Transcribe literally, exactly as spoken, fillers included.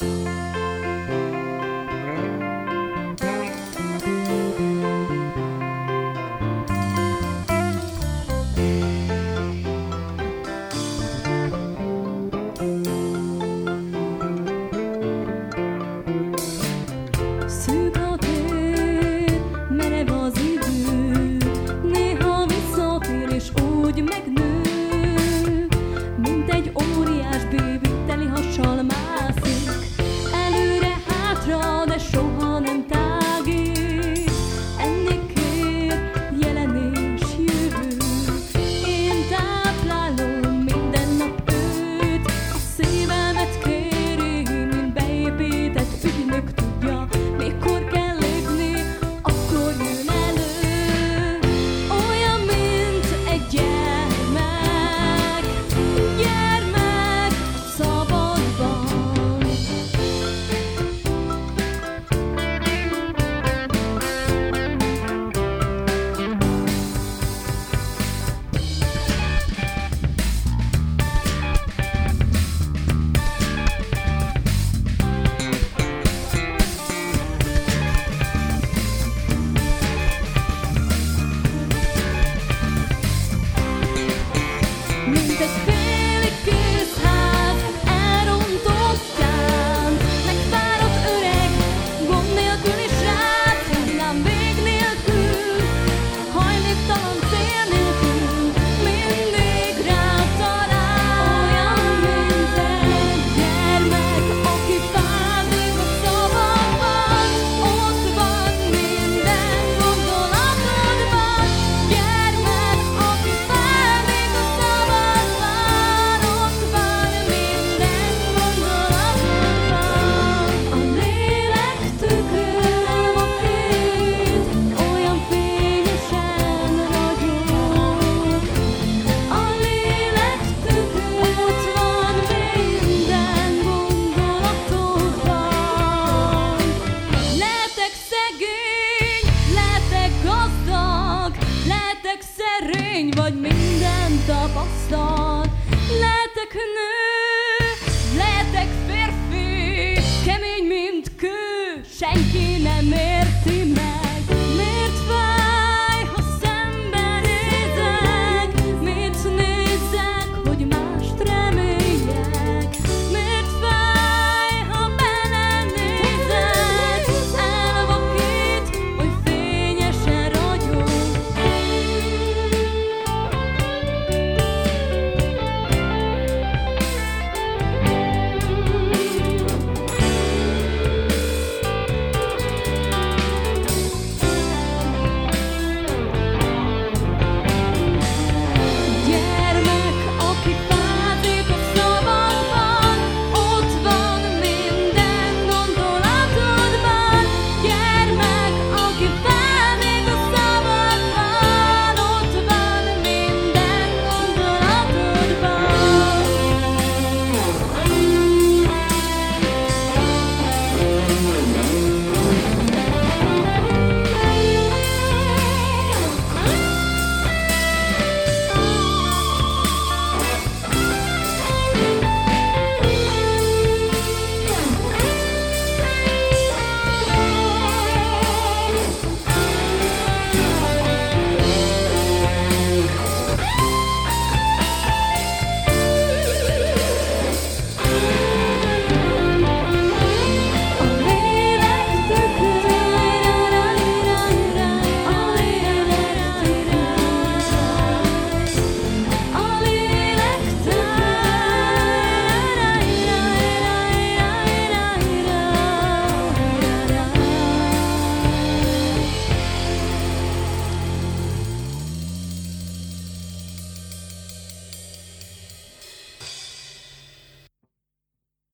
Szűk a tér, merev az idő, néha visszatér és úgy megnő, mint egy óriás bébi teli hassal mászik, előre-hátra, de soha nem tágít. Ennél kér jelen és jövő, én táplálom minden nap őt, a szívemet kéri, mint beépített ügynök tudja, mikor kell lépni, akkor jön elő. Olyan, mint egy gyermek, gyermek szabadban. Mint egy félig kész ház elrontottján, megfáradt öreg, gond nélkül is rác, hullám vég nélkül, hajléktalan cél nélkül, mindig rád talál. Olyan, mint egy gyermek, aki vágyik a szavakban, ott van minden gondolatodban. Gyermek, aki vágyik a szavakban, ott van minden gondolatodban. A lélek tükör a hét, olyan fényesen ragyog. A lélek tükör, ott van minden gondolatodban. Lehetek szegény, lehetek gazdag, lehetek szerény, vagy minden tapasztalt. Lehetek nő, lehetek férfi, kemény, mint kő, senki nem ér